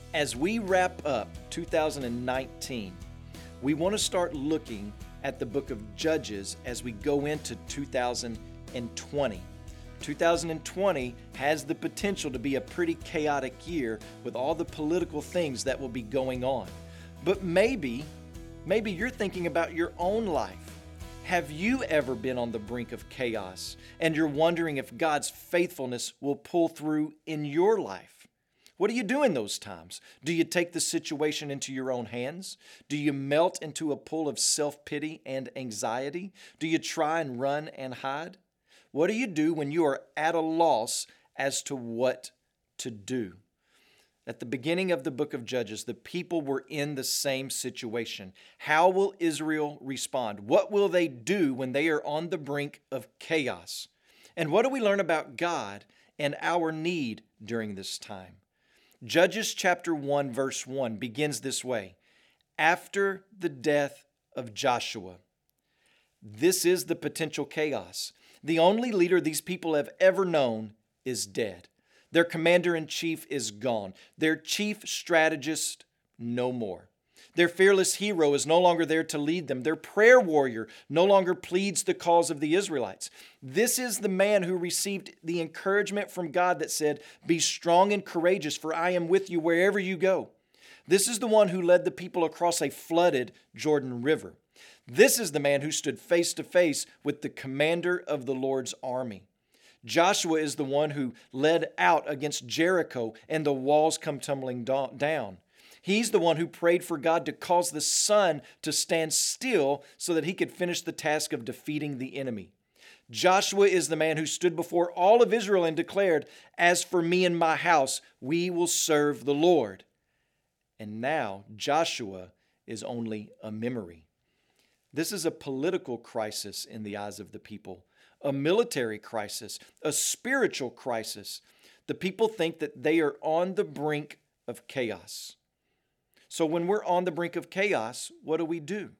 As we wrap up 2019, we want to start looking at the book of Judges as we go into 2020. 2020 has the potential to be a pretty chaotic year with all the political things that will be going on. But maybe you're thinking about your own life. Have you ever been on the brink of chaos and you're wondering if God's faithfulness will pull through in your life? What do you do in those times? Do you take the situation into your own hands? Do you melt into a pool of self-pity and anxiety? Do you try and run and hide? What do you do when you are at a loss as to what to do? At the beginning of the book of Judges, the people were in the same situation. How will Israel respond? What will they do when they are on the brink of chaos? And what do we learn about God and our need during this time? Judges chapter 1 verse 1 begins this way. After the death of Joshua. This is the potential chaos. The only leader these people have ever known is dead. Their commander-in-chief is gone. Their chief strategist, no more. Their fearless hero is no longer there to lead them. Their prayer warrior no longer pleads the cause of the Israelites. This is the man who received the encouragement from God that said, "Be strong and courageous, for I am with you wherever you go." This is the one who led the people across a flooded Jordan River. This is the man who stood face to face with the commander of the Lord's army. Joshua is the one who led out against Jericho and the walls come tumbling down. He's the one who prayed for God to cause the sun to stand still so that he could finish the task of defeating the enemy. Joshua is the man who stood before all of Israel and declared, "As for me and my house, we will serve the Lord." And now Joshua is only a memory. This is a political crisis in the eyes of the people, a military crisis, a spiritual crisis. The people think that they are on the brink of chaos. So when we're on the brink of chaos, what do?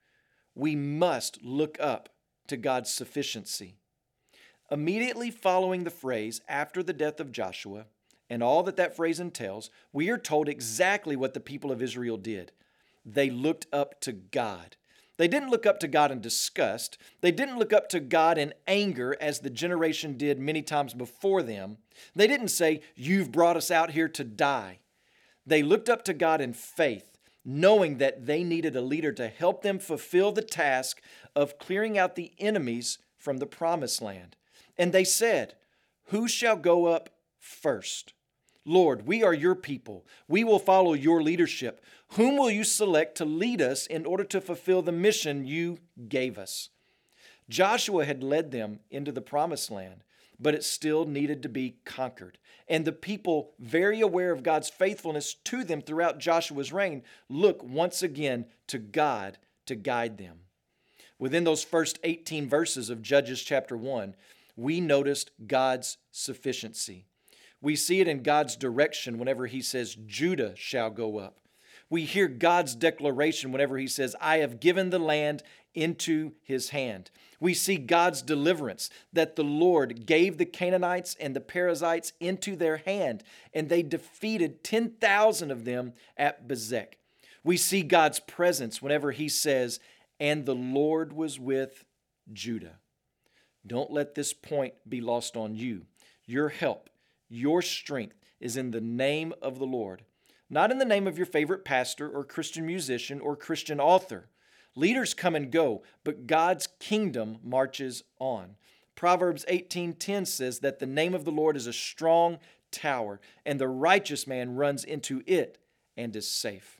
We must look up to God's sufficiency. Immediately following the phrase, after the death of Joshua, and all that that phrase entails, we are told exactly what the people of Israel did. They looked up to God. They didn't look up to God in disgust. They didn't look up to God in anger as the generation did many times before them. They didn't say, "You've brought us out here to die." They looked up to God in faith, knowing that they needed a leader to help them fulfill the task of clearing out the enemies from the promised land. And they said, "Who shall go up first? Lord, we are your people. We will follow your leadership. Whom will you select to lead us in order to fulfill the mission you gave us?" Joshua had led them into the promised land, but it still needed to be conquered. And the people, very aware of God's faithfulness to them throughout Joshua's reign, look once again to God to guide them. Within those first 18 verses of Judges chapter 1, we noticed God's sufficiency. We see it in God's direction whenever he says, "Judah shall go up." We hear God's declaration whenever he says, "I have given the land into his hand." We see God's deliverance, that the Lord gave the Canaanites and the Perizzites into their hand, and they defeated 10,000 of them at Bezek. We see God's presence whenever he says, "And the Lord was with Judah." Don't let this point be lost on you. Your help, your strength is in the name of the Lord, not in the name of your favorite pastor or Christian musician or Christian author. Leaders come and go, but God's kingdom marches on. Proverbs 18:10 says that the name of the Lord is a strong tower, and the righteous man runs into it and is safe.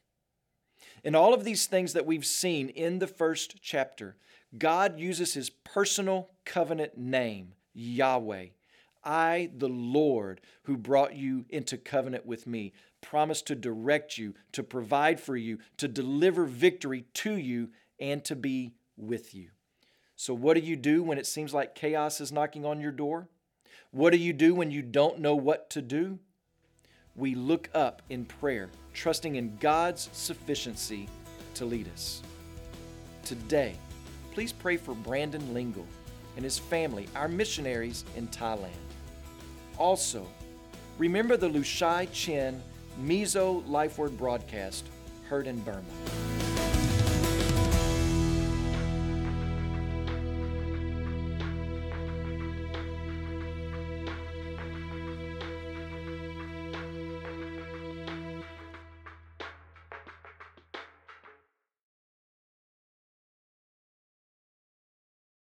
In all of these things that we've seen in the first chapter, God uses his personal covenant name, Yahweh. "I, the Lord, who brought you into covenant with me, promise to direct you, to provide for you, to deliver victory to you, and to be with you." So what do you do when it seems like chaos is knocking on your door? What do you do when you don't know what to do? We look up in prayer, trusting in God's sufficiency to lead us. Today, please pray for Brandon Lingle and his family, our missionaries in Thailand. Also, remember the Lushai Chen Mizo Life Word Broadcast, heard in Burma.